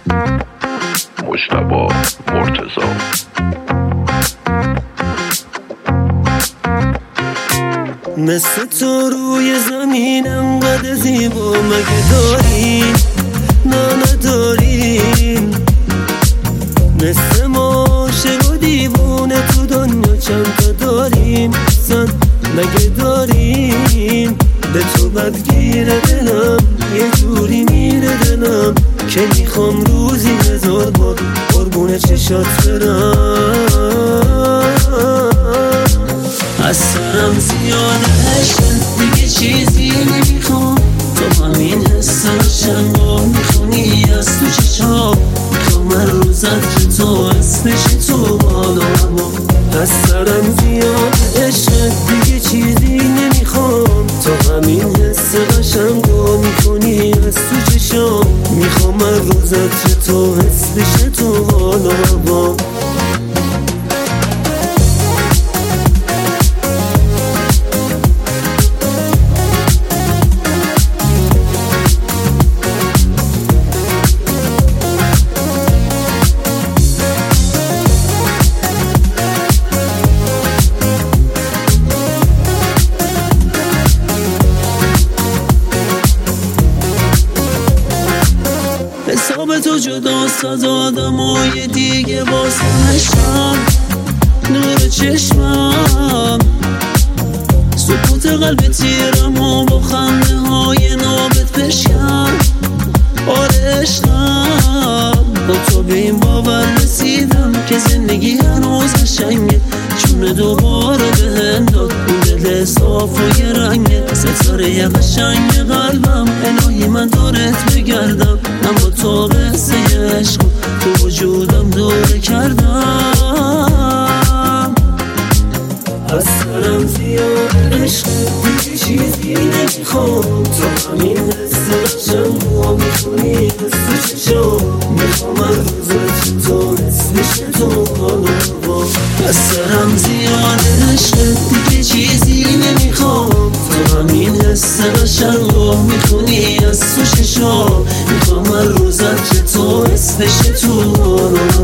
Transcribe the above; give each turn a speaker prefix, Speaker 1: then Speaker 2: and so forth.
Speaker 1: مجتبی مرتضی.
Speaker 2: مثل تو روی زمین انقدر زیبا مگه داریم؟ نه نداریم. مثل ما عاشق و دیوونه تو دنیا چند تا داریم؟ زن مگه داریم؟ به تو بدگیره دلم، یه جوری میره دلم که میخوام روزی 1000 بار قربون چشات برم. از سرم زیاده عشق دیگه چیزی نمیخوام، تو همین حس قشنگا میخونی از تو چشام. میخوام هر روزت که تو اسمش تو بالا هوا. از سرم زیاده عشق دیگه چیزی نمیخوام، تو همین حس قشنگا میخونی از تو چشام. میخوام هر روزت که تو اسمش تو بالا هوا. حساب تو جداست از آدمای دیگه، واسه نشم نور چشمم، سکوت قلب تیرم و با خنده های نابت بشکن. آره عشقم، با تو به این باور رسیدم که زندگی هنوز قشنگه، چون دوباره بهم داد اون دل صاف و یه رنگه. ستاره قشنگ قلبم، الهی من دورت بگردم، من با تو قصه عشق تو وجودم دوره کردم. از سرم زیاد عشق دیگه چیزی نمیخوام، تو همین حس قشنگ و میخونی از تو چشام. میخوام هر روزت تو اسمش تو بالا با. از سرم زیاد عشق دیگه چیزی نمیخوام، تو همین حس قشنگ و میخونی از تو چشام. میخوام هر روزت که تو اسمش تو بالا